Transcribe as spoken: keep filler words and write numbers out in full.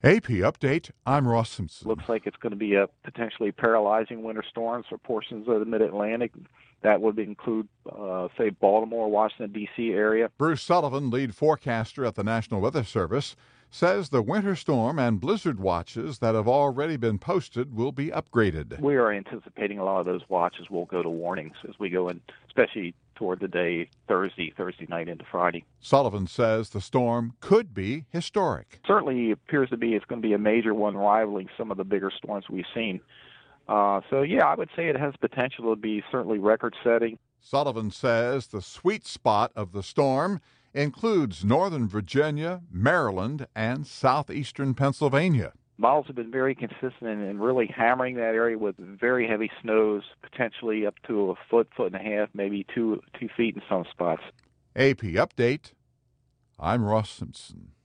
A P Update, I'm Ross Simpson. Looks like it's going to be a potentially paralyzing winter storms for portions of the mid-Atlantic. That would include, uh, say, Baltimore, Washington, D C area. Bruce Sullivan, lead forecaster at the National Weather Service, says the winter storm and blizzard watches that have already been posted will be upgraded. We are anticipating a lot of those watches will go to warnings as we go in, especially toward the day Thursday, Thursday night into Friday. Sullivan says the storm could be historic. Certainly appears to be it's going to be a major one, rivaling some of the bigger storms we've seen. Uh, so, yeah, I would say it has potential to be certainly record-setting. Sullivan says the sweet spot of the storm includes northern Virginia, Maryland, and southeastern Pennsylvania. Models have been very consistent in really hammering that area with very heavy snows, potentially up to a foot, foot and a half, maybe two two feet in some spots. A P Update, I'm Ross Simpson.